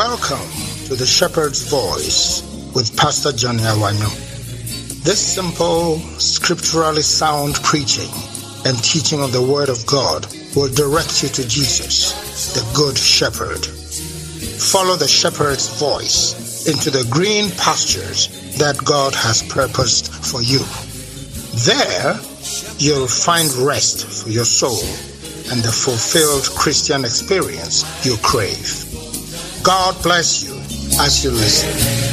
Welcome to the Shepherd's Voice with Pastor Johnny Awanyo. This simple, scripturally sound preaching and teaching of the Word of God will direct you to Jesus, the Good Shepherd. Follow the Shepherd's voice into the green pastures that God has purposed for you. There, you'll find rest for your soul and the fulfilled Christian experience you crave. God bless you as you listen.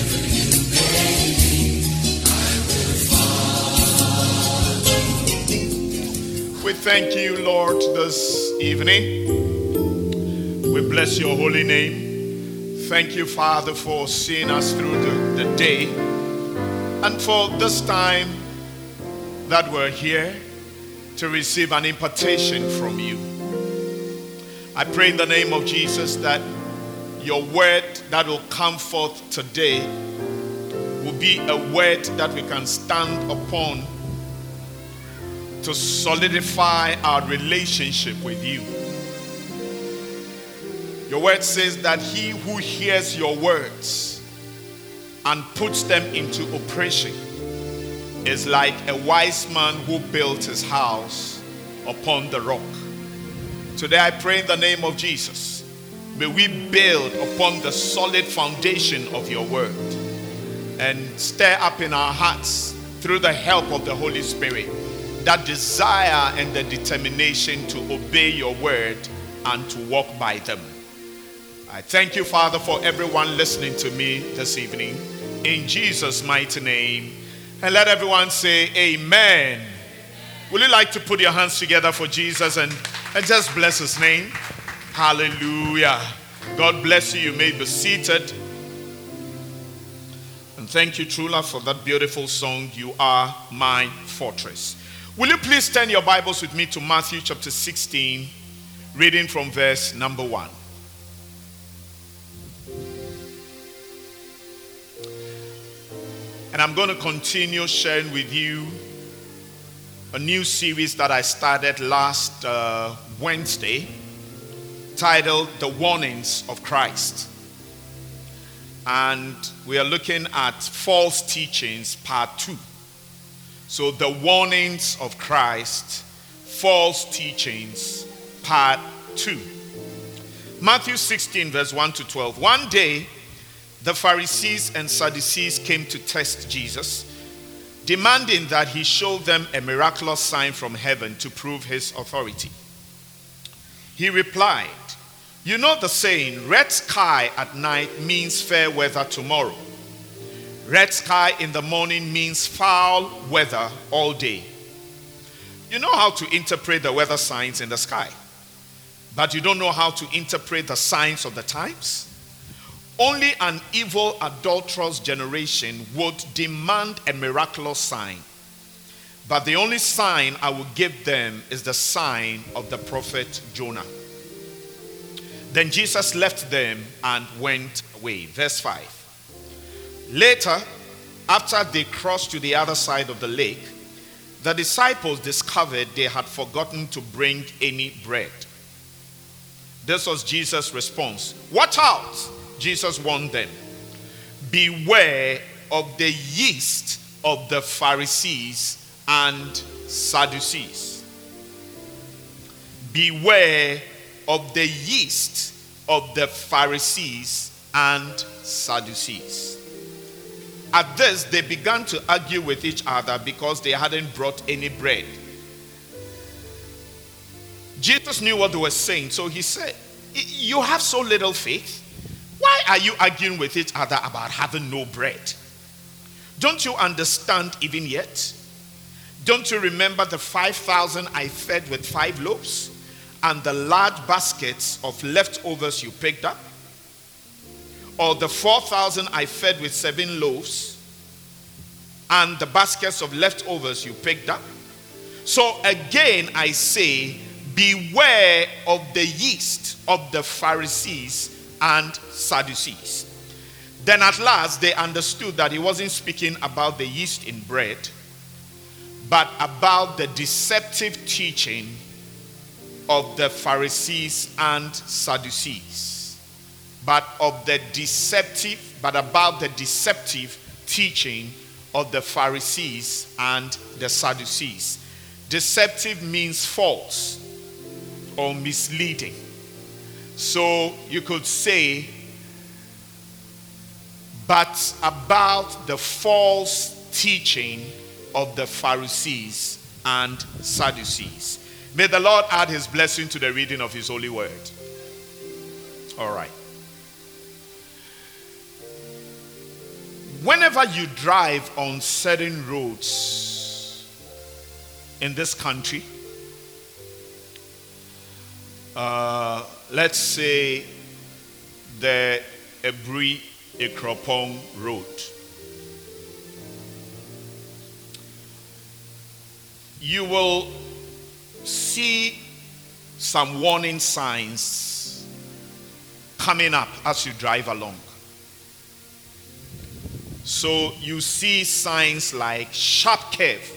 We thank you, Lord, this evening. We bless your holy name. Thank you, Father, for seeing us through the day and for this time that we're here to receive an impartation from you. I pray in the name of Jesus that your word that will come forth today will be a word that we can stand upon to solidify our relationship with you. Your word says that he who hears your words and puts them into operation is like a wise man who built his house upon the rock. Today I pray in the name of Jesus, may we build upon the solid foundation of your word and stir up in our hearts through the help of the Holy Spirit that desire and the determination to obey your word and to walk by them. I thank you, Father, for everyone listening to me this evening. In Jesus' mighty name. And let everyone say amen. Would you like to put your hands together for Jesus and just bless his name? Hallelujah. God bless you. You may be seated. And thank you, Trula, for that beautiful song, You Are My Fortress. Will you please turn your Bibles with me to Matthew chapter 16, reading from verse number 1. And I'm going to continue sharing with you a new series that I started last Wednesday, titled The Warnings of Christ. And we are looking at false teachings, part 2. So the warnings of Christ, false teachings, part 2. Matthew 16, verse 1 to 12. One day, the Pharisees and Sadducees came to test Jesus, demanding that he show them a miraculous sign from heaven to prove his authority. He replied, "You know the saying, red sky at night means fair weather tomorrow. Red sky in the morning means foul weather all day. You know how to interpret the weather signs in the sky, but you don't know how to interpret the signs of the times? Only an evil, adulterous generation would demand a miraculous sign. But the only sign I will give them is the sign of the prophet Jonah." Then Jesus left them and went away. Verse 5. Later, after they crossed to the other side of the lake, the disciples discovered they had forgotten to bring any bread. This was Jesus' response. "Watch out," Jesus warned them. "Beware of the yeast of the Pharisees and Sadducees." Beware of the yeast of the Pharisees and Sadducees. At this, they began to argue with each other because they hadn't brought any bread. Jesus knew what they were saying, so he said, "You have so little faith. Why are you arguing with each other about having no bread? Don't you understand even yet? Don't you remember the 5,000 I fed with 5 loaves? And the large baskets of leftovers you picked up? Or the 4,000 I fed with 7 loaves and the baskets of leftovers you picked up? So again I say, beware of the yeast of the Pharisees and Sadducees." Then at last they understood that he wasn't speaking about the yeast in bread, but about the deceptive teaching of the Pharisees and Sadducees. but about the deceptive teaching of the Pharisees and the Sadducees. Deceptive means false or misleading. So you could say, but about the false teaching of the Pharisees and Sadducees. May the Lord add his blessing to the reading of his holy word. All right. Whenever you drive on certain roads in this country, let's say the Ebri-Ekropong Road, you will see some warning signs coming up as you drive along. So you see signs like sharp curve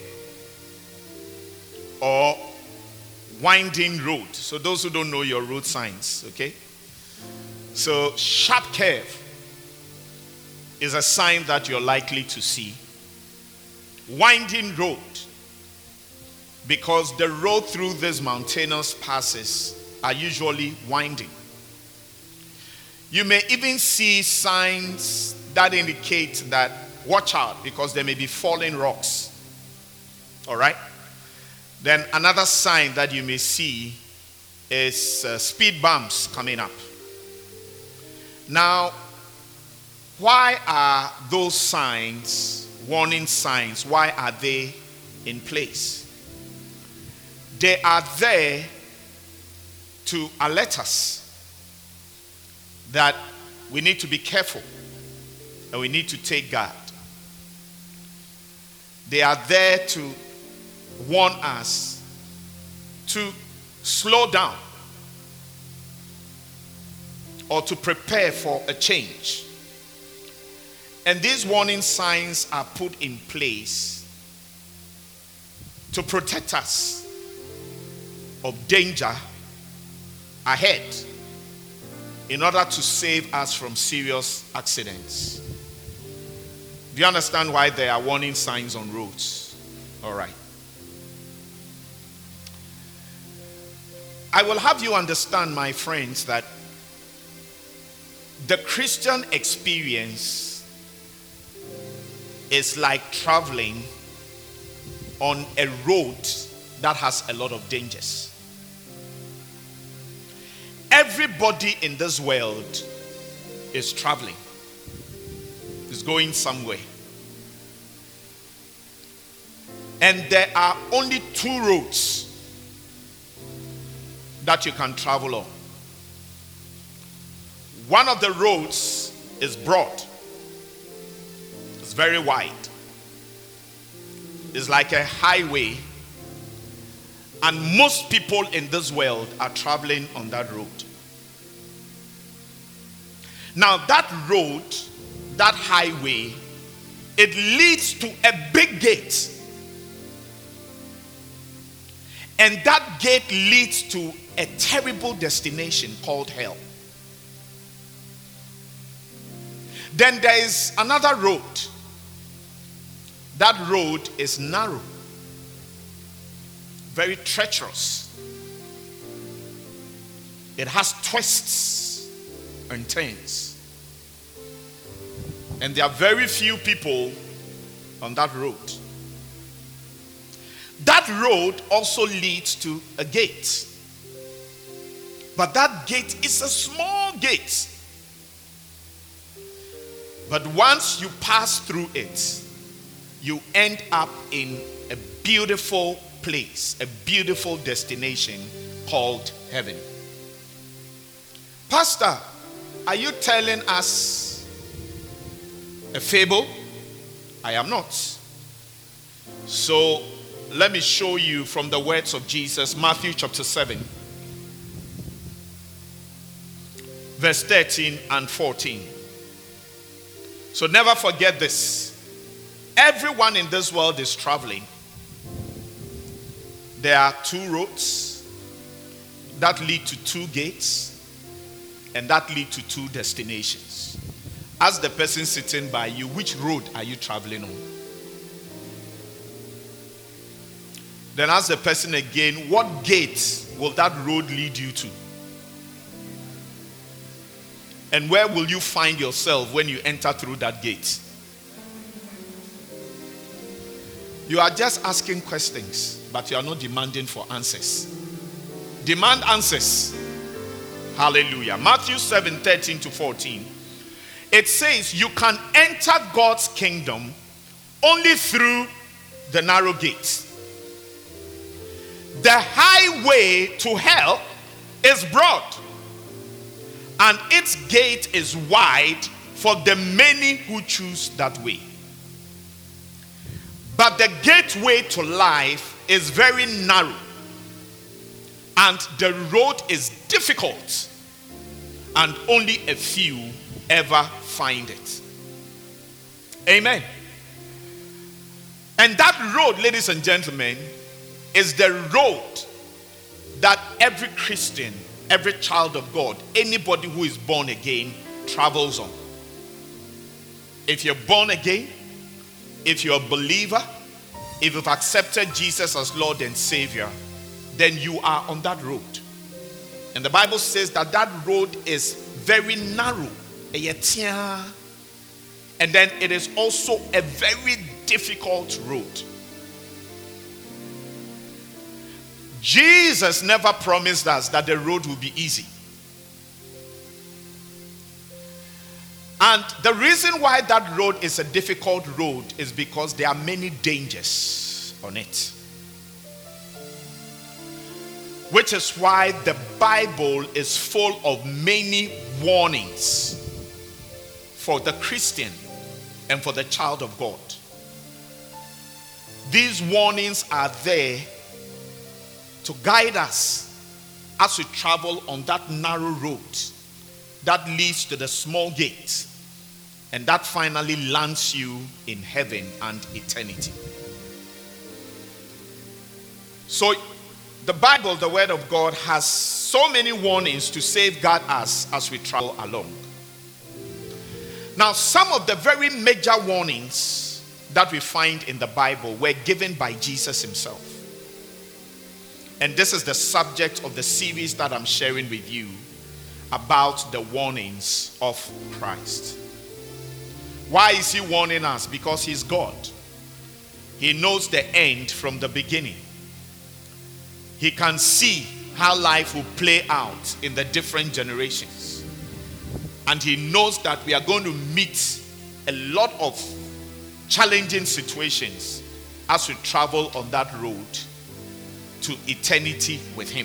or winding road. So those who don't know your road signs, okay? So sharp curve is a sign that you're likely to see. Winding road, because the road through these mountainous passes are usually winding. You may even see signs that indicate that watch out, because there may be falling rocks. All right? Then another sign that you may see is speed bumps coming up. Now, why are those signs, warning signs, why are they in place? They are there to alert us that we need to be careful and we need to take guard. They are there to warn us to slow down or to prepare for a change. And these warning signs are put in place to protect us of danger ahead in order to save us from serious accidents. Do you understand why there are warning signs on roads? All right. I will have you understand, my friends, that the Christian experience is like traveling on a road that has a lot of dangers. Everybody in this world is traveling, is going somewhere. And there are only two roads that you can travel on. One of the roads is broad. It's very wide. It's like a highway. And most people in this world are traveling on that road. Now that road, that highway, it leads to a big gate. And that gate leads to a terrible destination called hell. Then there is another road. That road is narrow, very treacherous. It has twists and turns. And there are very few people on that road. That road also leads to a gate. But that gate is a small gate. But once you pass through it, you end up in a beautiful place, a beautiful destination called heaven. Pastor, are you telling us a fable? I am not. So let me show you from the words of Jesus, Matthew chapter 7, verse 13 and 14. So never forget this. Everyone in this world is traveling. There are two roads that lead to two gates. and that leads to two destinations. Ask the person sitting by you, which road are you traveling on? Then ask the person again, what gate will that road lead you to? And where will you find yourself when you enter through that gate? You are just asking questions, but you are not demanding for answers. Demand answers. Hallelujah. Matthew 7:13-14. It says you can enter God's kingdom only through the narrow gate. The highway to hell is broad, and its gate is wide for the many who choose that way. But the gateway to life is very narrow, and the road is difficult, and only a few ever find it. Amen. And that road, ladies and gentlemen, is the road that every Christian, every child of God, anybody who is born again travels on. If you're born again, if you're a believer, if you've accepted Jesus as Lord and Savior, then you are on that road. And the Bible says that that road is very narrow. And then it is also a very difficult road. Jesus never promised us that the road will be easy. And the reason why that road is a difficult road is because there are many dangers on it. Which is why the Bible is full of many warnings for the Christian and for the child of God. These warnings are there to guide us as we travel on that narrow road that leads to the small gate, and that finally lands you in heaven and eternity. So the Bible, the Word of God, has so many warnings to safeguard us as we travel along. Now, some of the very major warnings that we find in the Bible were given by Jesus himself. And this is the subject of the series that I'm sharing with you about the warnings of Christ. Why is he warning us? Because he's God. He knows the end from the beginning. He can see how life will play out in the different generations. And he knows that we are going to meet a lot of challenging situations as we travel on that road to eternity with him.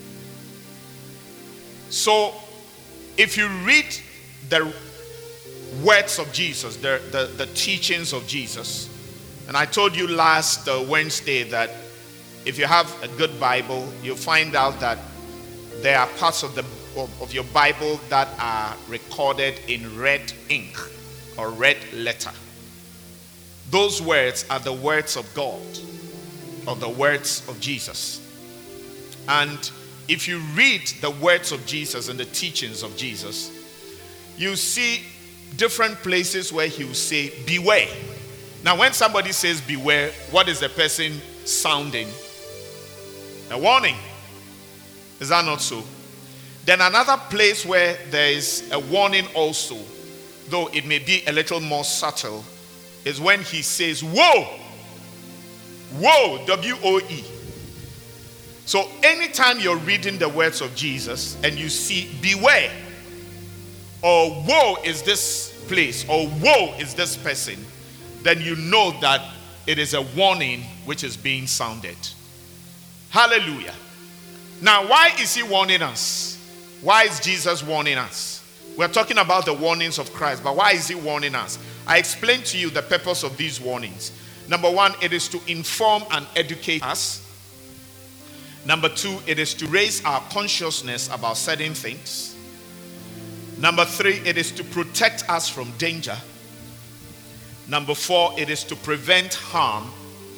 So, if you read the words of Jesus, the teachings of Jesus, and I told you last Wednesday that if you have a good Bible, you'll find out that there are parts of your Bible that are recorded in red ink or red letter. Those words are the words of God, or the words of Jesus. And if you read the words of Jesus and the teachings of Jesus, you see different places where he will say, beware. Now, when somebody says beware, what is the person sounding? A warning. Is that not so? Then another place where there is a warning also, though it may be a little more subtle, is when he says, woe. Woe, W-O-E. So anytime you're reading the words of Jesus and you see beware, or woe is this place, or woe is this person, then you know that it is a warning which is being sounded. Hallelujah. Now, why is he warning us? Why is Jesus warning us? We're talking about the warnings of Christ, but why is he warning us? I explained to you the purpose of these warnings. Number one, it is to inform and educate us. Number two, it is to raise our consciousness about certain things. Number three, it is to protect us from danger. Number four, it is to prevent harm.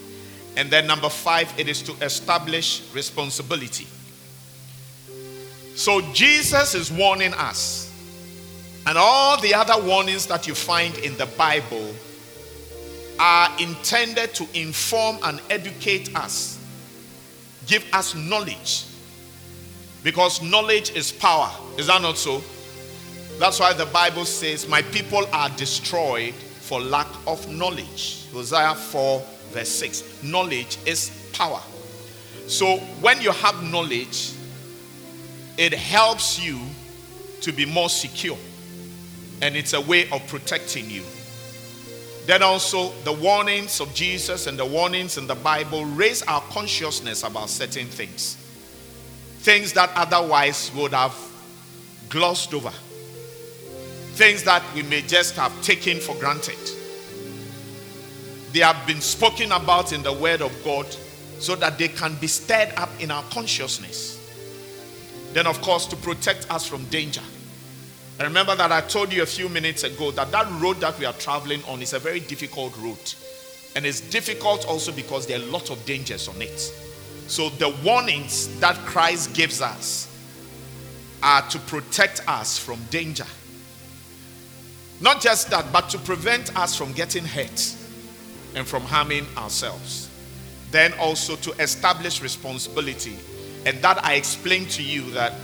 And then number five, it is to establish responsibility. So Jesus is warning us. And all the other warnings that you find in the Bible are intended to inform and educate us, give us knowledge. Because knowledge is power. Is that not so? That's why the Bible says, my people are destroyed for lack of knowledge. Hosea 4 verse 6. Knowledge is power. So when you have knowledge, it helps you to be more secure. And it's a way of protecting you. Then also the warnings of Jesus and the warnings in the Bible raise our consciousness about certain things. Things that otherwise would have glossed over. Things that we may just have taken for granted. They have been spoken about in the Word of God so that they can be stirred up in our consciousness. Then of course to protect us from danger. I remember that I told you a few minutes ago that road that we are traveling on is a very difficult road. And it's difficult also because there are a lot of dangers on it. So the warnings that Christ gives us are to protect us from danger. Not just that, but to prevent us from getting hurt and from harming ourselves. Then also to establish responsibility. And that I explained to you that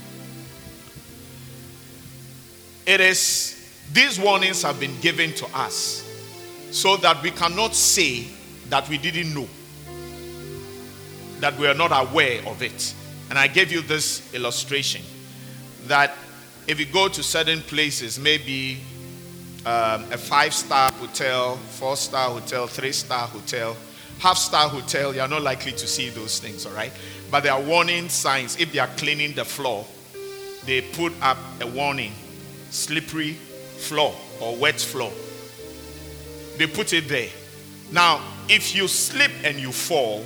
these warnings have been given to us so that we cannot say that we didn't know, that we are not aware of it. And I gave you this illustration that if you go to certain places, maybe a 5-star hotel, 4-star hotel, 3-star hotel, half-star hotel, you're not likely to see those things, all right? But there are warning signs. If they are cleaning the floor, they put up a warning: slippery floor or wet floor. They put it there. Now, if you slip and you fall,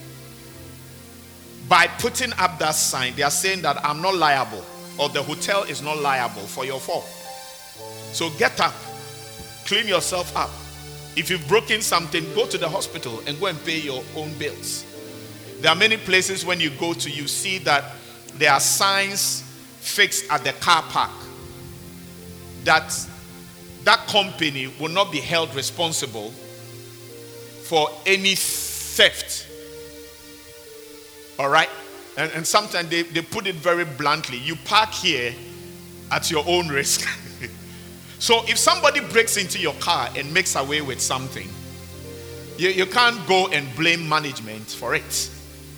by putting up that sign, they are saying that I'm not liable, or the hotel is not liable for your fall. So get up, clean yourself up. If you've broken something, go to the hospital and go and pay your own bills. There are many places when you go to, you see that there are signs fixed at the car park that company will not be held responsible for any theft. All right? And sometimes they put it very bluntly: you park here at your own risk. So if somebody breaks into your car and makes away with something, you can't go and blame management for it.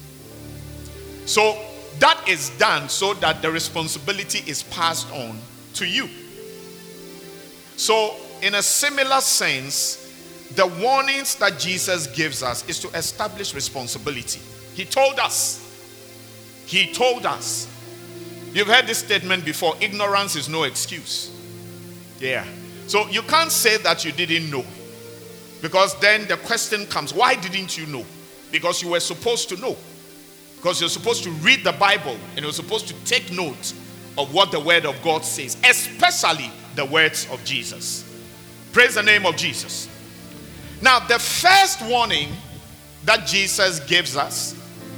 So that is done so that the responsibility is passed on to you. So in a similar sense, the warnings that Jesus gives us is to establish responsibility. He told us. You've heard this statement before: ignorance is no excuse. Yeah. So you can't say that you didn't know, because then the question comes, why didn't you know? Because you were supposed to know. Because you're supposed to read the Bible and you're supposed to take note of what the Word of God says, especially the words of Jesus. Praise the name of Jesus. Now, the first warning that Jesus gives us,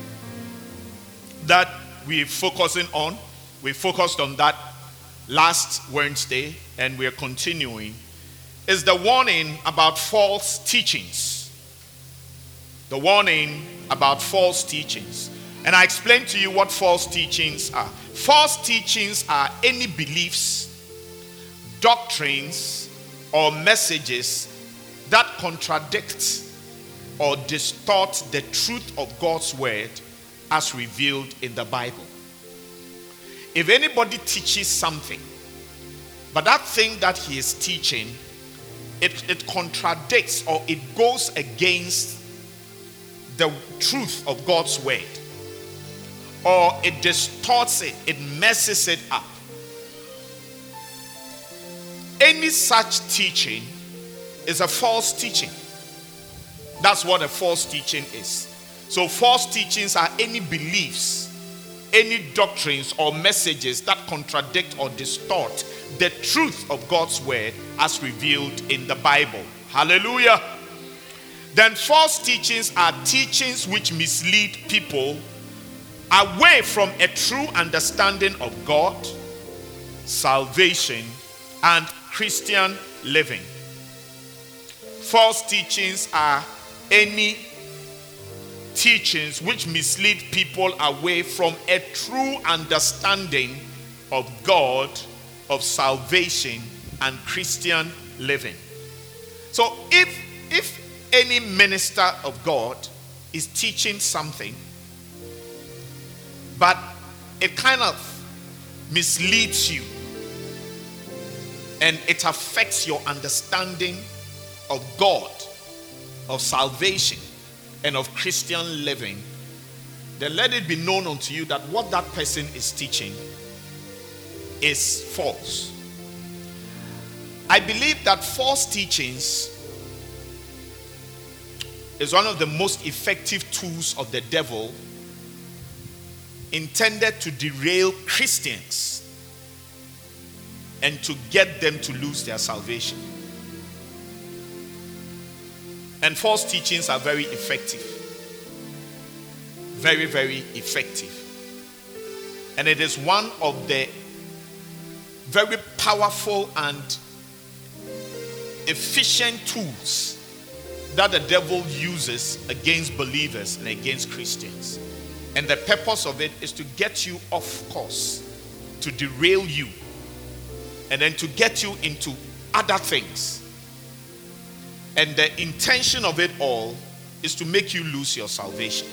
that we focused on that last Wednesday, and we're continuing, is the warning about false teachings. The warning about false teachings. And I explained to you what false teachings are. False teachings are any beliefs, doctrines, or messages that contradict or distort the truth of God's word as revealed in the Bible. If anybody teaches something, but that thing that he is teaching, it contradicts or it goes against the truth of God's word, or it distorts it, it messes it up, any such teaching is a false teaching. That's what a false teaching is. So false teachings are any beliefs, any doctrines or messages that contradict or distort the truth of God's word as revealed in the Bible. Hallelujah. Then false teachings are teachings which mislead people away from a true understanding of God, salvation, and Christian living. False teachings are any teachings which mislead people away from a true understanding of God, of salvation, and Christian living. So if any minister of God is teaching something, but it kind of misleads you and it affects your understanding of God, of salvation, and of Christian living, then let it be known unto you that what that person is teaching is false. I believe that false teachings is one of the most effective tools of the devil intended to derail Christians and to get them to lose their salvation. And false teachings are very effective. Very, very effective. And it is one of the very powerful and efficient tools that the devil uses against believers and against Christians. And the purpose of it is to get you off course, to derail you, and then to get you into other things. And the intention of it all is to make you lose your salvation.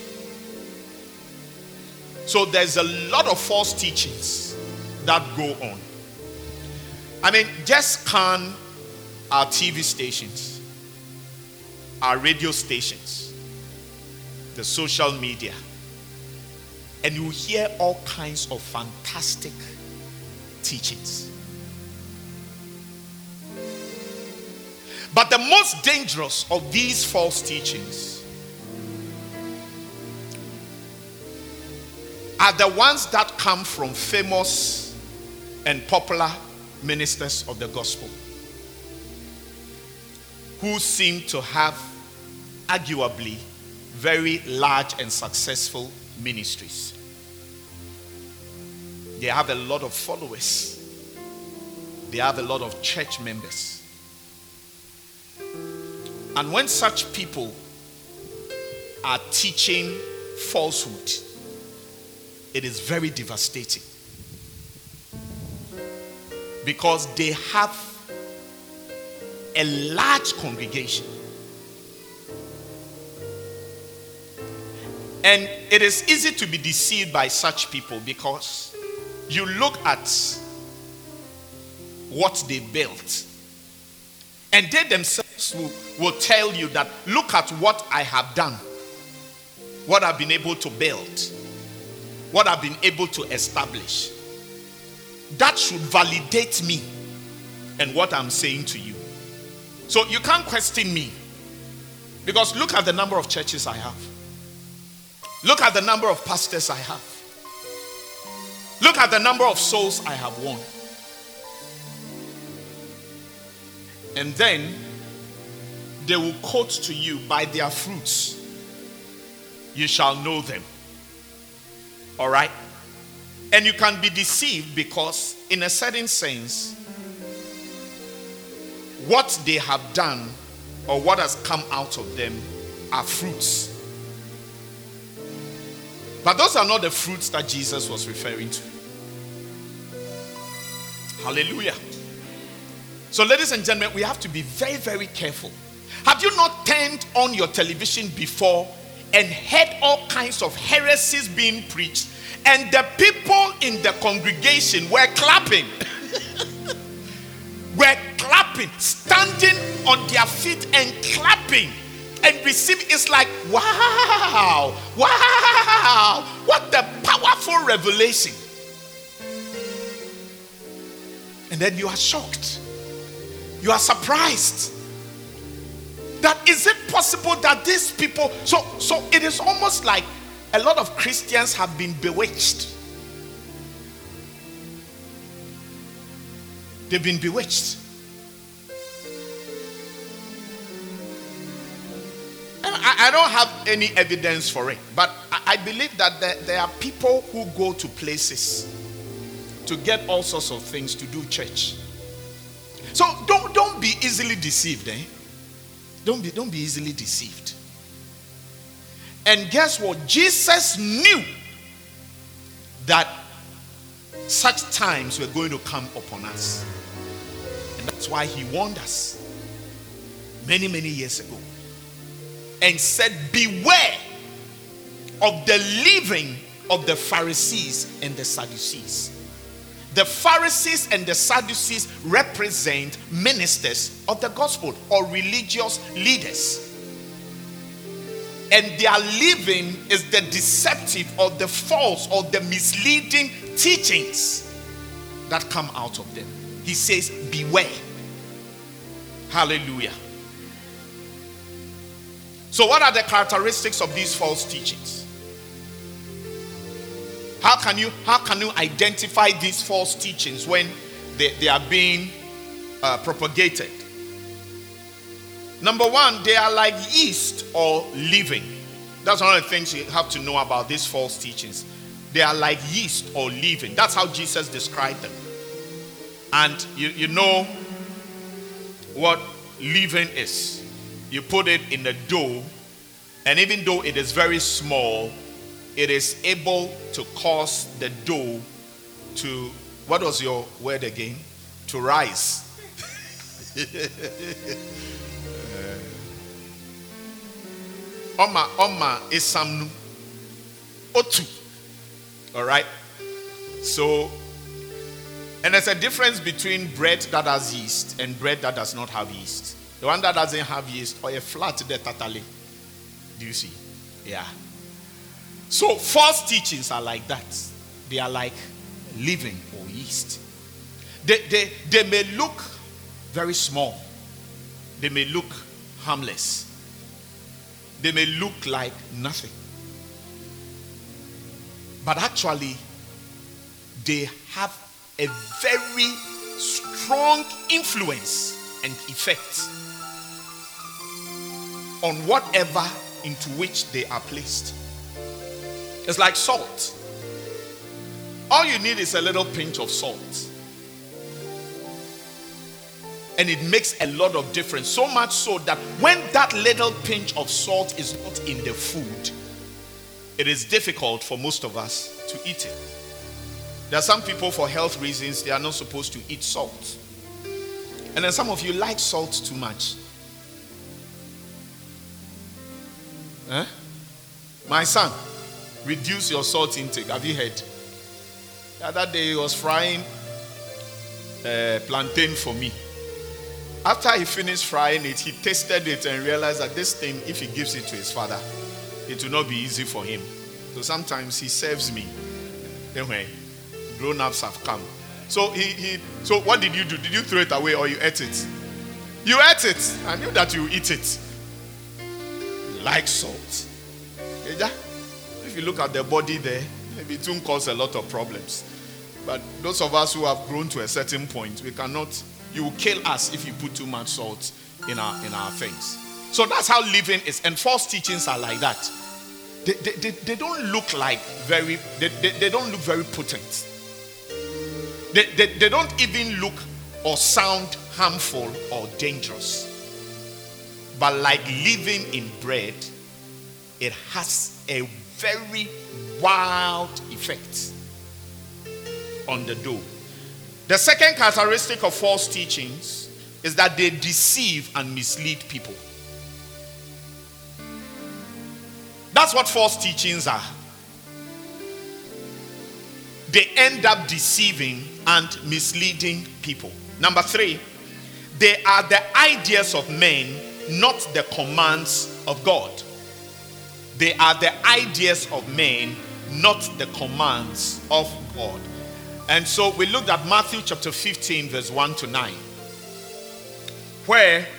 So there's a lot of false teachings that go on. I mean, just scan our TV stations, our radio stations, the social media, and you hear all kinds of fantastic teachings. But the most dangerous of these false teachings are the ones that come from famous and popular ministers of the gospel who seem to have arguably very large and successful ministries. They have a lot of followers. They have a lot of church members. And when such people are teaching falsehood, it is very devastating. Because they have a large congregation. And it is easy to be deceived by such people because you look at what they built. And they themselves will tell you that, look at what I have done, what I've been able to build, what I've been able to establish. That should validate me and what I'm saying to you. So you can't question me, because look at the number of churches I have. Look at the number of pastors I have. Look at the number of souls I have won. And then they will quote to you, by their fruits you shall know them. All right? And you can be deceived because, in a certain sense, what they have done or what has come out of them are fruits. But those are not the fruits that Jesus was referring to. Hallelujah. So, ladies and gentlemen, we have to be very, very careful. Have you not turned on your television before and heard all kinds of heresies being preached, and the people in the congregation were clapping? Were clapping, standing on their feet and clapping and receiving. It's like, wow, wow, what a powerful revelation. And then you are shocked. You are surprised. That is it possible that these people, so it is almost like a lot of Christians have been bewitched. They've been bewitched. And I don't have any evidence for it, but I believe that there are people who go to places to get all sorts of things to do church. So don't be easily deceived, eh? Don't be easily deceived. And guess what? Jesus knew that such times were going to come upon us. And that's why he warned us many, many years ago and said, beware of the leaven of the Pharisees and the Sadducees. The Pharisees and the Sadducees represent ministers of the gospel or religious leaders. And their living is the deceptive or the false or the misleading teachings that come out of them. He says, beware. Hallelujah. So what are the characteristics of these false teachings? How can you identify these false teachings when they are being propagated? Number one, they are like yeast or leaven. That's one of the things you have to know about these false teachings. They are like yeast or leaven. That's how Jesus described them. And you know what leaven is. You put it in the dough, and even though it is very small, it is able to cause the dough to, what was your word again? To rise. Oma is some otu. All right. So, and there's a difference between bread that has yeast and bread that does not have yeast. The one that doesn't have yeast, or a flat de tatale. Do you see? Yeah. So false teachings are like that. They are like leaven or yeast. They may look very small. They may look harmless. They may look like nothing. But actually, they have a very strong influence and effect on whatever into which they are placed. It's like salt. All you need is a little pinch of salt. And it makes a lot of difference. So much so that when that little pinch of salt is not in the food, it is difficult for most of us to eat it. There are some people, for health reasons, they are not supposed to eat salt. And then some of you like salt too much. Huh? My son, reduce your salt intake. Have you heard? The other day he was frying plantain for me. After he finished frying it, he tasted it and realized that this thing, if he gives it to his father, it will not be easy for him. So sometimes he serves me. Anyway, grown-ups have come. So so what did you do? Did you throw it away or you ate it? You ate it. I knew that you eat it. Like salt. If you look at the body there, maybe it won't cause a lot of problems. But those of us who have grown to a certain point, we cannot. You will kill us if you put too much salt in our things. So that's how living is. And false teachings are like that. They don't look like very. They don't look very potent. They don't even look or sound harmful or dangerous. But like living in bread, it has a very wild effect on the dough. The second characteristic of false teachings is that they deceive and mislead people. That's what false teachings are. They end up deceiving and misleading people. Number 3, they are the ideas of men, not the commands of God. They are the ideas of men, not the commands of God. And so we looked at Matthew chapter 15, verse 1 to 9, where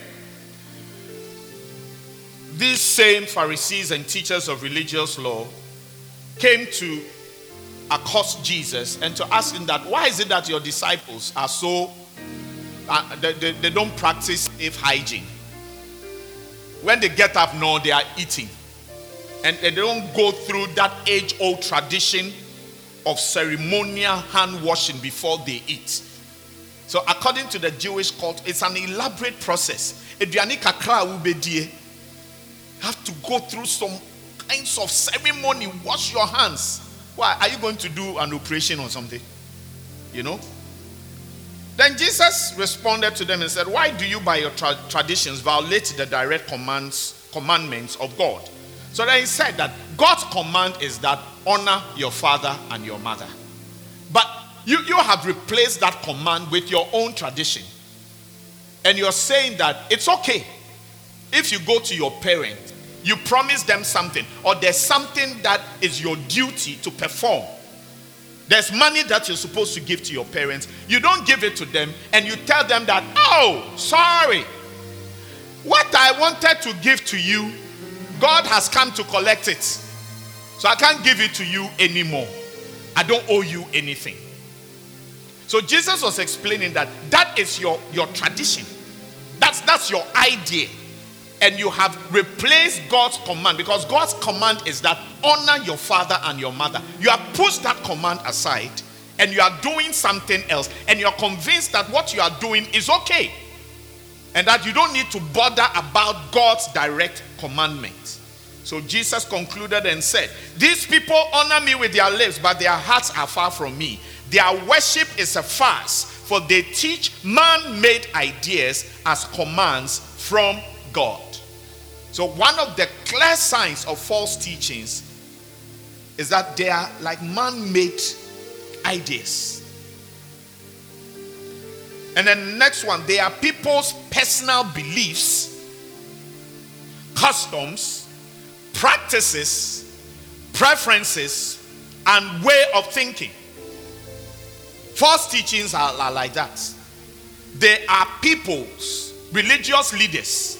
these same Pharisees and teachers of religious law came to accost Jesus and to ask him that, why is it that your disciples are so, they don't practice safe hygiene? When they get up now, they are eating. And they don't go through that age-old tradition of ceremonial hand washing before they eat. So according to the Jewish cult, it's an elaborate process. Aduane kakra ubedie. Have to go through some kinds of ceremony. Wash your hands. Why? Are you going to do an operation or something? You know? Then Jesus responded to them and said, why do you by your traditions violate the direct commandments of God? So then he said that God's command is that honor your father and your mother. But you have replaced that command with your own tradition. And you're saying that it's okay if you go to your parents, you promise them something, or there's something that is your duty to perform. There's money that you're supposed to give to your parents. You don't give it to them, and you tell them that, oh, sorry. What I wanted to give to you, God has come to collect it. So I can't give it to you anymore. I don't owe you anything. So Jesus was explaining that is your tradition. That's your idea. And you have replaced God's command, because God's command is that honor your father and your mother. You have pushed that command aside and you are doing something else, and you are convinced that what you are doing is okay and that you don't need to bother about God's direct commandment. So Jesus concluded and said, these people honor me with their lips, but their hearts are far from me. Their worship is a farce, for they teach man-made ideas as commands from God. So one of the clear signs of false teachings is that they are like man-made ideas. And then the next one, they are people's personal beliefs, customs, practices, preferences, and way of thinking. False teachings are like that. They are people's religious leaders,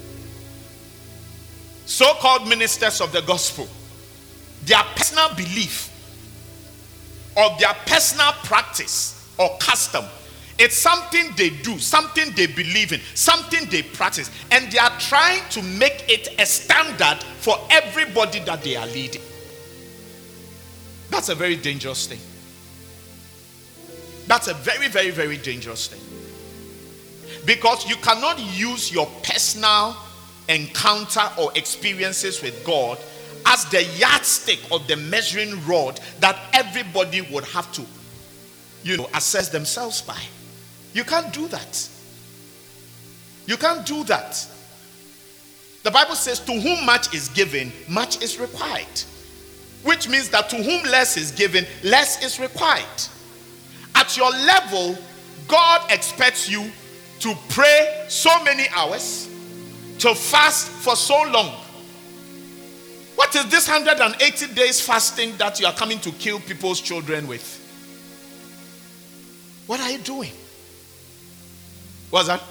so-called ministers of the gospel, their personal belief or their personal practice or custom. It's something they do, something they believe in, something they practice, and they are trying to make it a standard for everybody that they are leading. That's a very dangerous thing. That's a very, very, very dangerous thing. Because you cannot use your personal encounter or experiences with God as the yardstick or the measuring rod that everybody would have to, assess themselves by. You can't do that. You can't do that. The Bible says, to whom much is given, much is required. Which means that to whom less is given, less is required. At your level, God expects you to pray so many hours, to fast for so long. What is this 180 days fasting that you are coming to kill people's children with? What are you doing? What's that?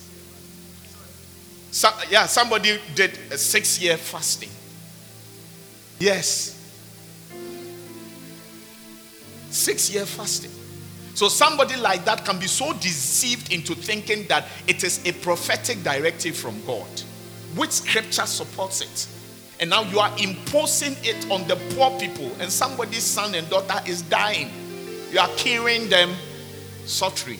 Somebody did a 6-year fasting. Yes. 6-year fasting. So somebody like that can be so deceived into thinking that it is a prophetic directive from God. Which scripture supports it? And now you are imposing it on the poor people, and somebody's son and daughter is dying. You are killing them softly.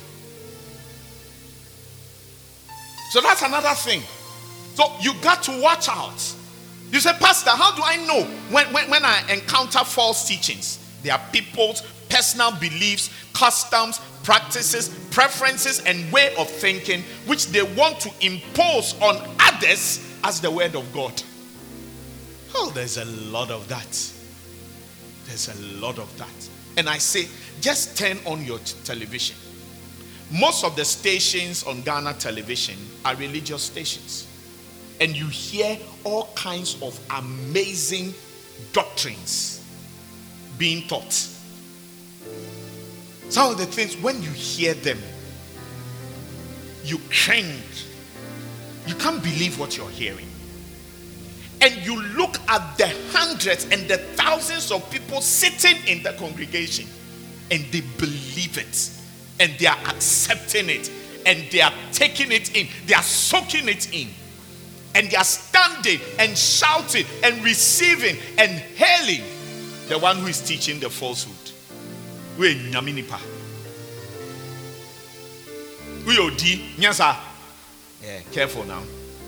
So that's another thing. So you got to watch out. You say, Pastor, how do I know when I encounter false teachings? They are people's personal beliefs, customs, practices, preferences, and way of thinking, which they want to impose on others as the word of God. Oh, there's a lot of that. There's a lot of that. And I say, just turn on your television. Most of the stations on Ghana television are religious stations. And you hear all kinds of amazing doctrines being taught. Some of the things, when you hear them, you cringe. You can't believe what you're hearing. And you look at the hundreds and the thousands of people sitting in the congregation, and they believe it, and they are accepting it, and they are taking it in, they are soaking it in. And they are standing and shouting and receiving and hailing the one who is teaching the falsehood. We nyaminipa. We odi nyasa. Yeah, careful now.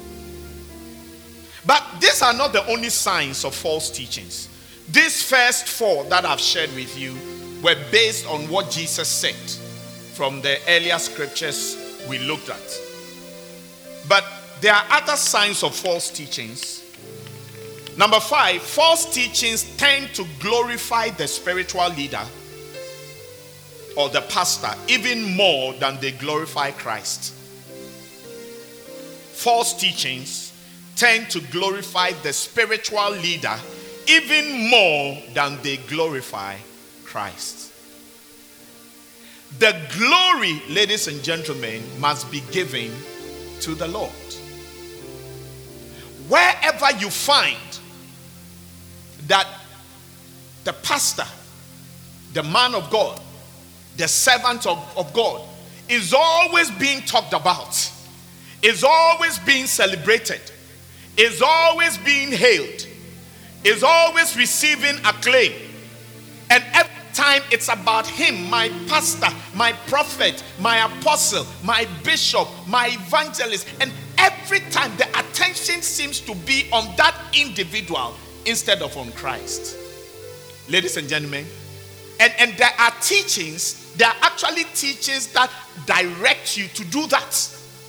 But these are not the only signs of false teachings. These first four that I've shared with you were based on what Jesus said from the earlier scriptures we looked at. But there are other signs of false teachings. Number 5, false teachings tend to glorify the spiritual leader or the pastor even more than they glorify Christ. False teachings tend to glorify the spiritual leader even more than they glorify Christ. The glory, ladies and gentlemen, must be given to the Lord. Wherever you find that the pastor, the man of God, the servant of God is always being talked about, is always being celebrated, is always being hailed, is always receiving acclaim, and every time it's about him, my pastor, my prophet, my apostle, my bishop, my evangelist, and every time the attention seems to be on that individual instead of on Christ. Ladies and gentlemen, and there are teachings, there are actually teachings that direct you to do that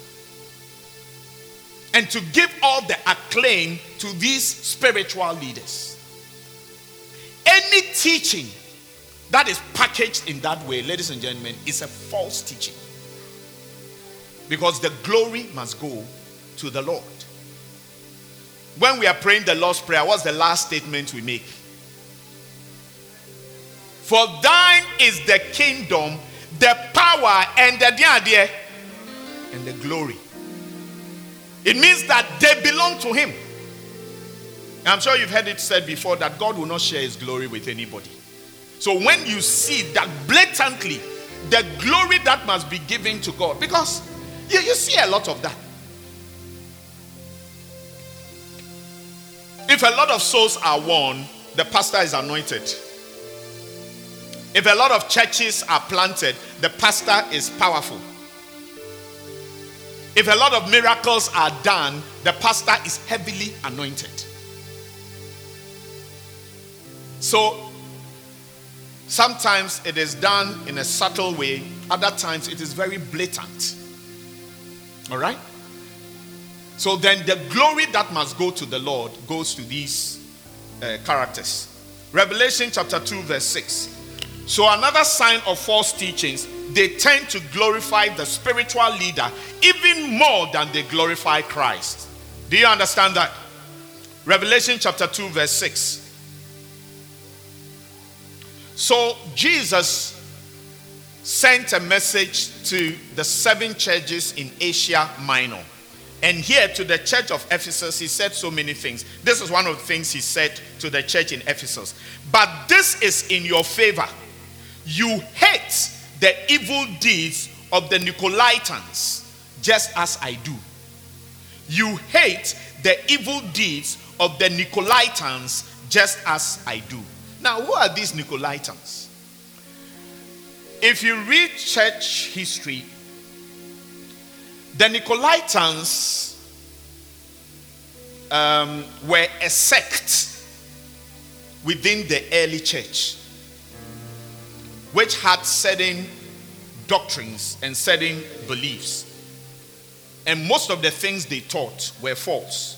and to give all the acclaim to these spiritual leaders. Any teaching that is packaged in that way, ladies and gentlemen, is a false teaching, because the glory must go to the Lord. When we are praying the Lord's Prayer, what's the last statement we make? For thine is the kingdom, the power, and the glory. It means that they belong to him. I'm sure you've heard it said before that God will not share his glory with anybody. So when you see that blatantly, the glory that must be given to God, because you see a lot of that. If a lot of souls are won, the pastor is anointed. If a lot of churches are planted, the pastor is powerful. If a lot of miracles are done, the pastor is heavily anointed. So sometimes it is done in a subtle way, other times it is very blatant. All right? So then the glory that must go to the Lord goes to these characters. Revelation chapter 2 verse 6. So another sign of false teachings, they tend to glorify the spiritual leader even more than they glorify Christ. Do you understand that? Revelation chapter 2 verse 6. So Jesus sent a message to the 7 churches in Asia Minor. And here to the church of Ephesus, he said so many things. This is one of the things he said to the church in Ephesus. But this is in your favor. You hate the evil deeds of the Nicolaitans, just as I do. You hate the evil deeds of the Nicolaitans, just as I do. Now, who are these Nicolaitans? If you read church history, the Nicolaitans were a sect within the early church, which had certain doctrines and certain beliefs. And most of the things they taught were false.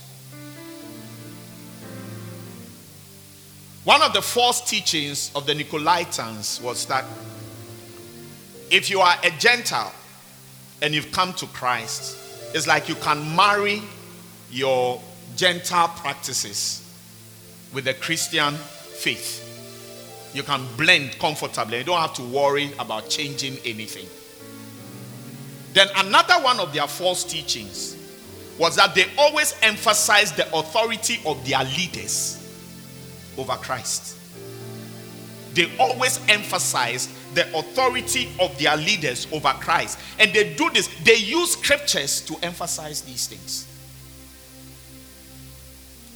One of the false teachings of the Nicolaitans was that if you are a Gentile and you've come to Christ, it's like you can marry your Gentile practices with the Christian faith. You can blend comfortably. You don't have to worry about changing anything. Then another one of their false teachings was that they always emphasized the authority of their leaders over Christ. They always emphasized the authority of their leaders over Christ. And they do this. They use scriptures to emphasize these things.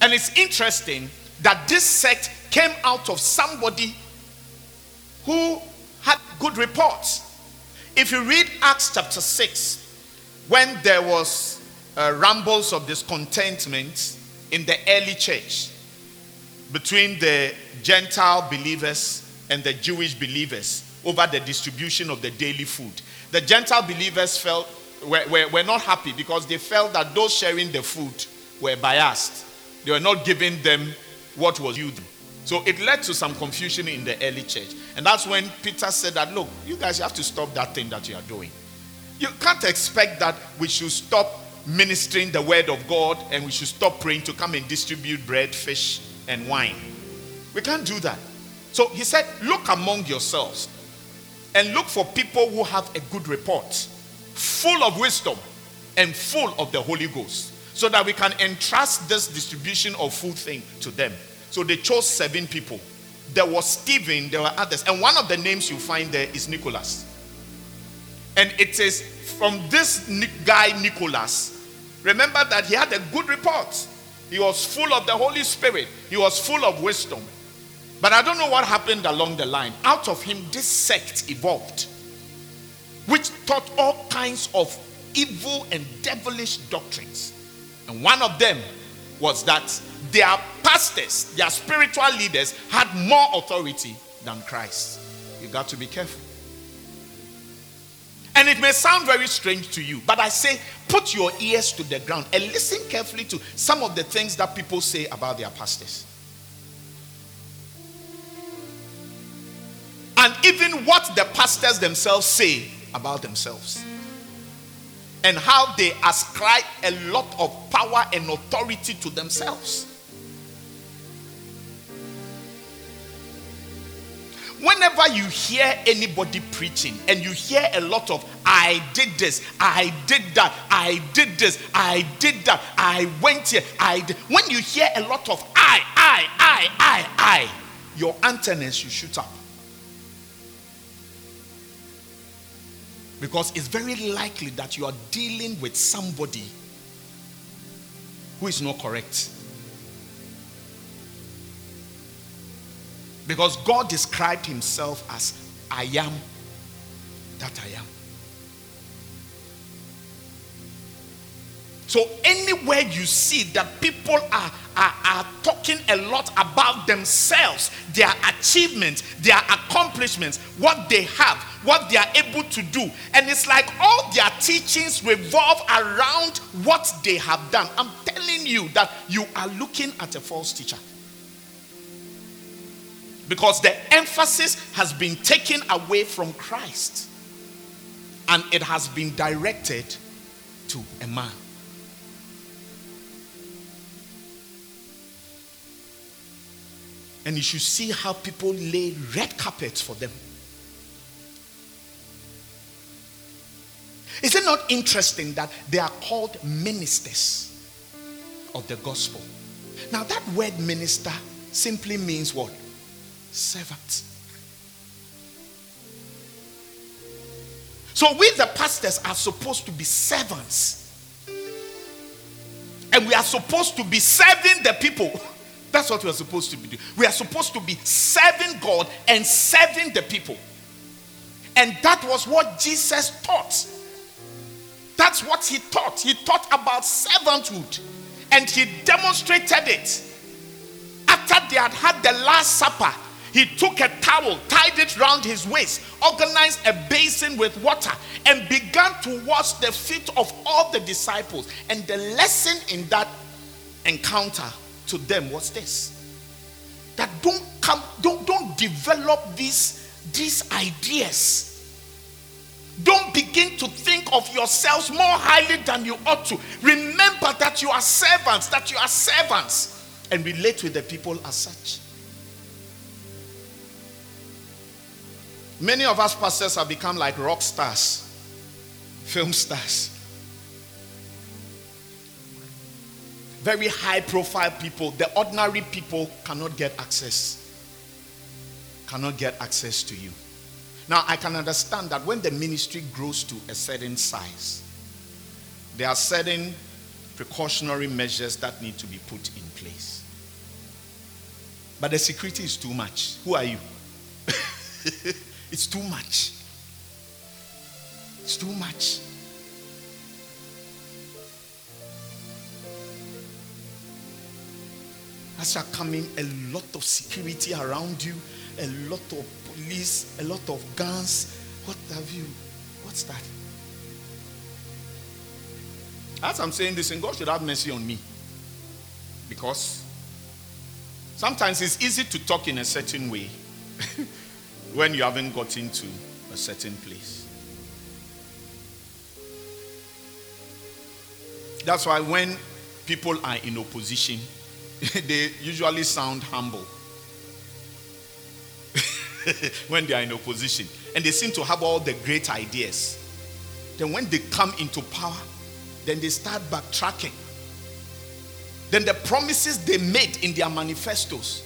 And it's interesting that this sect came out of somebody who had good reports. If you read Acts chapter 6, when there was rumbles of discontentment in the early church between the Gentile believers and the Jewish believers over the distribution of the daily food. The Gentile believers were not happy because they felt that those sharing the food were biased. They were not giving them what was due them. So it led to some confusion in the early church. And that's when Peter said that, look, you guys have to stop that thing that you are doing. You can't expect that we should stop ministering the word of God and we should stop praying to come and distribute bread, fish, and wine. We can't do that. So he said, look among yourselves and look for people who have a good report, full of wisdom and full of the Holy Ghost, so that we can entrust this distribution of food thing to them. So they chose 7 people. There was Stephen, there were others. And one of the names you find there is Nicholas. And it is from this guy Nicholas. Remember that he had a good report. He was full of the Holy Spirit. He was full of wisdom. But I don't know what happened along the line. Out of him, this sect evolved, which taught all kinds of evil and devilish doctrines. And one of them was that their pastors, their spiritual leaders, had more authority than Christ. You got to be careful. And it may sound very strange to you, but I say, put your ears to the ground and listen carefully to some of the things that people say about their pastors. And even what the pastors themselves say about themselves. And how they ascribe a lot of power and authority to themselves. Whenever you hear anybody preaching and you hear a lot of, I did this, I did that, I did this, I did that, I went here, I did. When you hear a lot of I, your antennas should shoot up. Because it's very likely that you are dealing with somebody who is not correct. Because God described himself as I am that I am. So anywhere you see that people are talking a lot about themselves, their achievements, their accomplishments, what they have, what they are able to do, and it's like all their teachings revolve around what they have done. I'm telling you that you are looking at a false teacher. Because the emphasis has been taken away from Christ and it has been directed to a man. And you should see how people lay red carpets for them. Is it not interesting that they are called ministers of the gospel? Now that word minister simply means what? Servant. So we the pastors are supposed to be servants. And we are supposed to be serving the people. That's what we are supposed to be doing. We are supposed to be serving God and serving the people. And that was what Jesus taught. That's what he taught. He taught about servanthood. And he demonstrated it. After they had had the Last Supper, he took a towel, tied it round his waist, organized a basin with water, and began to wash the feet of all the disciples. And the lesson in that encounter to them was this: that don't develop these ideas. Don't begin to think of yourselves more highly than you ought to. Remember that you are servants, and relate with the people as such. Many of us pastors have become like rock stars, film stars. Very high profile people. The ordinary people cannot get access to you. Now I can understand that when the ministry grows to a certain size, there are certain precautionary measures that need to be put in place. But the security is too much. Who are you? It's too much. It's too much. As you are coming, a lot of security around you, a lot of police, a lot of guns. What have you? What's that? As I'm saying this, and God should have mercy on me. Because sometimes it's easy to talk in a certain way when you haven't got into a certain place. That's why when people are in opposition, they usually sound humble. When they are in opposition. And they seem to have all the great ideas. Then when they come into power, then they start backtracking. Then the promises they made in their manifestos.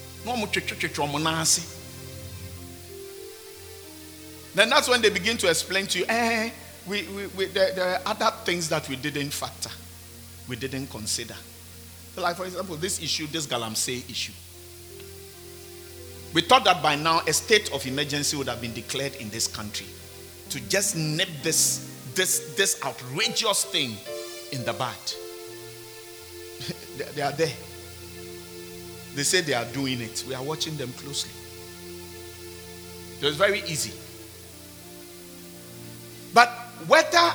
Then that's when they begin to explain to you, there are other things that we didn't factor. We didn't consider. Like for example, this issue, this Galamsey issue. We thought that by now a state of emergency would have been declared in this country to just nip this outrageous thing in the bud. They are there. They say they are doing it. We are watching them closely. So it's very easy. But whether,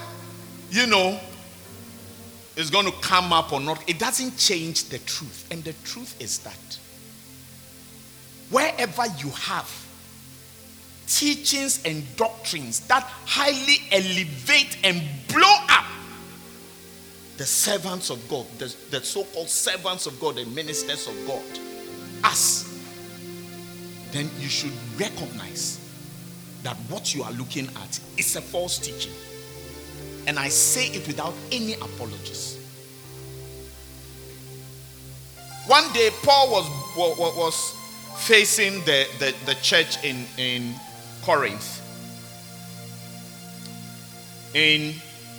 it's going to come up or not, it doesn't change the truth. And the truth is that wherever you have teachings and doctrines that highly elevate and blow up the servants of God, the so-called servants of God and ministers of God, us, then you should recognize that what you are looking at is a false teaching. And I say it without any apologies. One day Paul was facing the church in Corinth. In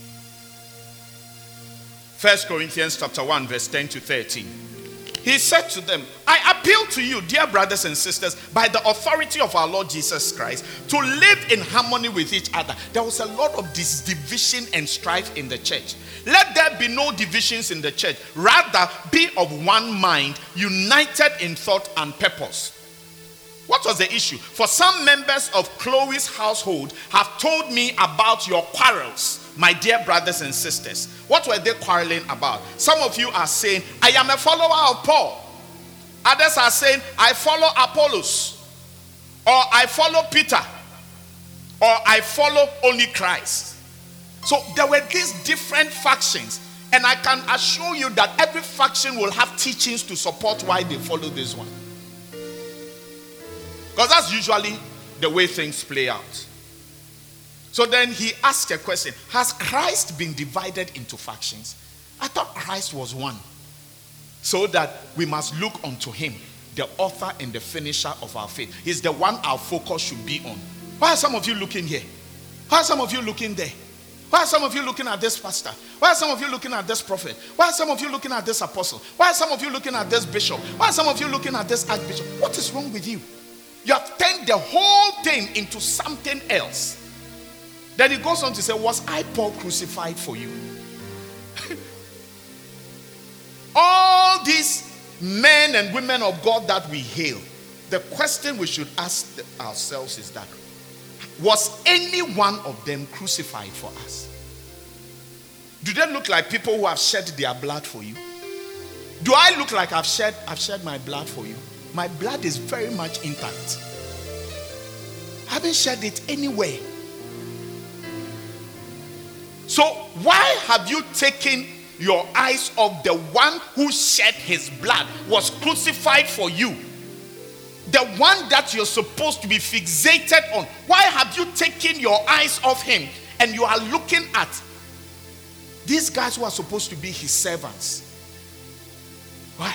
1 Corinthians chapter 1 verse 10 to 13. He said to them, I appeal to you, dear brothers and sisters, by the authority of our Lord Jesus Christ, to live in harmony with each other. There was a lot of division and strife in the church. Let there be no divisions in the church. Rather, be of one mind, united in thought and purpose. What was the issue? For some members of Chloe's household have told me about your quarrels, my dear brothers and sisters. What were they quarreling about? Some of you are saying, I am a follower of Paul. Others are saying, I follow Apollos. Or I follow Peter. Or I follow only Christ. So there were these different factions. And I can assure you that every faction will have teachings to support why they follow this one. Because that's usually the way things play out. So then he asked a question. Has Christ been divided into factions? I thought Christ was one. So that we must look unto him, the author and the finisher of our faith. He's the one our focus should be on. Why are some of you looking here? Why are some of you looking there? Why are some of you looking at this pastor? Why are some of you looking at this prophet? Why are some of you looking at this apostle? Why are some of you looking at this bishop? Why are some of you looking at this archbishop? What is wrong with you? You have turned the whole thing into something else. Then he goes on to say, was I Paul crucified for you? All these men and women of God that we hail, the question we should ask ourselves is that, was any one of them crucified for us? Do they look like people who have shed their blood for you? Do I look like I've shed my blood for you? My blood is very much intact. I haven't shed it anywhere. So why have you taken your eyes off the one who shed his blood, was crucified for you? The one that you're supposed to be fixated on. Why have you taken your eyes off him and you are looking at these guys who are supposed to be his servants? Why?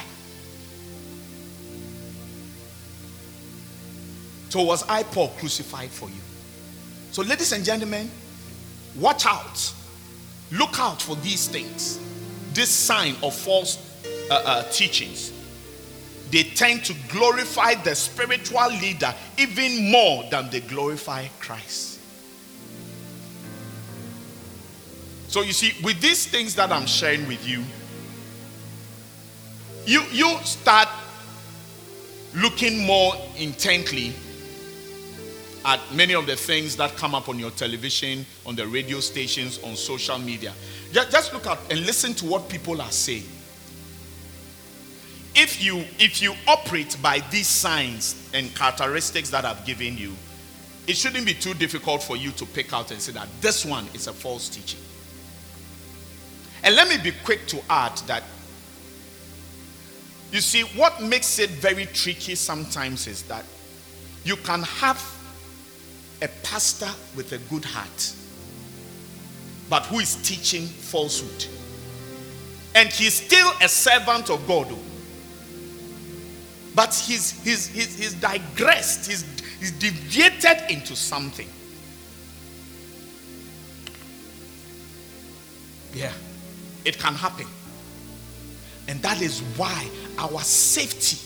So was I, Paul, crucified for you? So ladies and gentlemen, watch out. Look out for these things. this sign of false teachings, they tend to glorify the spiritual leader even more than they glorify Christ. So you see, with these things that I'm sharing with you, you start looking more intently at many of the things that come up on your television, on the radio stations, on social media. Just look at and listen to what people are saying. If you operate by these signs and characteristics that I've given you, it shouldn't be too difficult for you to pick out and say that this one is a false teaching. And let me be quick to add that, you see, what makes it very tricky sometimes is that you can have a pastor with a good heart, but who is teaching falsehood. And he's still a servant of God, but he's digressed, he's deviated into something. Yeah, it can happen. And that is why our safety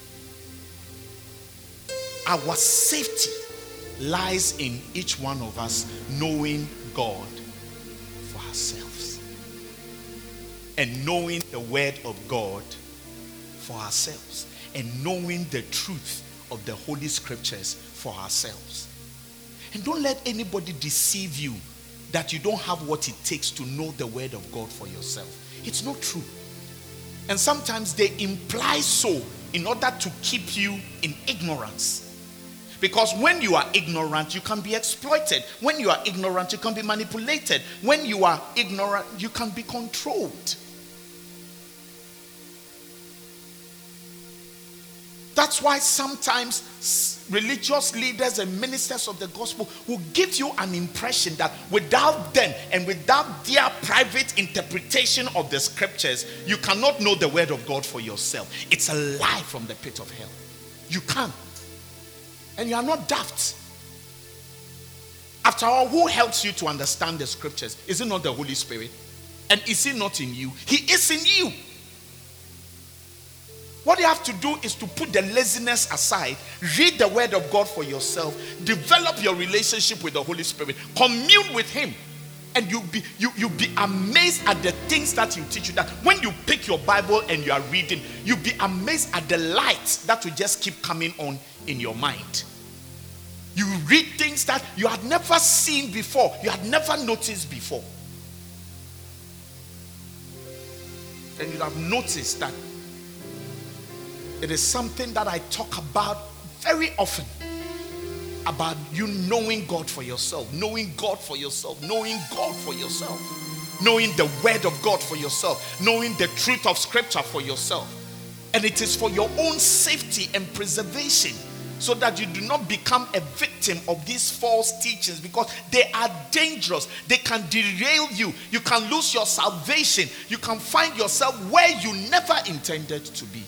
lies in each one of us knowing God for ourselves and knowing the word of God for ourselves and knowing the truth of the Holy Scriptures for ourselves. And don't let anybody deceive you that you don't have what it takes to know the word of God for yourself. It's not true. And sometimes they imply so in order to keep you in ignorance. Because when you are ignorant, you can be exploited. When you are ignorant, you can be manipulated. When you are ignorant, you can be controlled. That's why sometimes religious leaders and ministers of the gospel will give you an impression that without them and without their private interpretation of the scriptures, you cannot know the word of God for yourself. It's a lie from the pit of hell. You can. And you are not daft. After all, who helps you to understand the scriptures? Is it not the Holy Spirit? And is he not in you? He is in you. What you have to do is to put the laziness aside, read the word of God for yourself, develop your relationship with the Holy Spirit, commune with him, and you'll be amazed at the things that he will teach you. That when you pick your Bible and you are reading, you'll be amazed at the light that will just keep coming on in your mind. You read things that you had never seen before, you had never noticed before. And you have noticed that it is something that I talk about very often, about you knowing God for yourself, knowing God for yourself, knowing God for yourself, knowing the word of God for yourself, knowing the truth of scripture for yourself. And it is for your own safety and preservation, so that you do not become a victim of these false teachings, because they are dangerous. They can derail you. You can lose your salvation. You can find yourself where you never intended to be.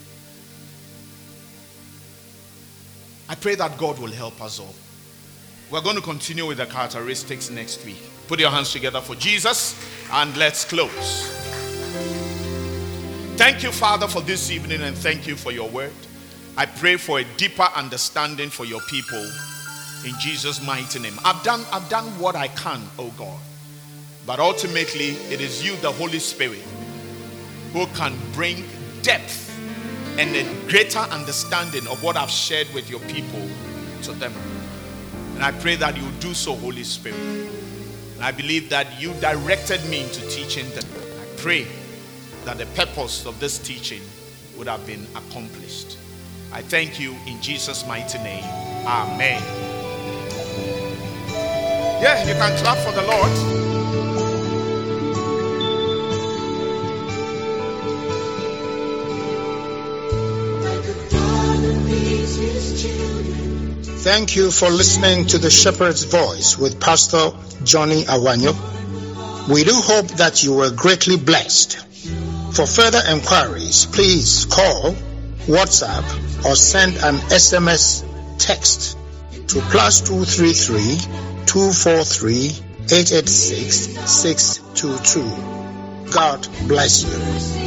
I pray that God will help us all. We're going to continue with the characteristics next week. Put your hands together for Jesus and let's close. Thank you, Father, for this evening, and thank you for your word. I pray for a deeper understanding for your people in Jesus' mighty name. I've done what I can, oh God. But ultimately, it is you, the Holy Spirit, who can bring depth and a greater understanding of what I've shared with your people to them. And I pray that you do so, Holy Spirit. And I believe that you directed me into teaching them. I pray that the purpose of this teaching would have been accomplished. I thank you in Jesus' mighty name. Amen. Yeah, you can clap for the Lord. Thank you for listening to The Shepherd's Voice with Pastor Johnny Awanyo. We do hope that you were greatly blessed. For further enquiries, please call, WhatsApp, or send an SMS text to +233 243 886 622. God bless you.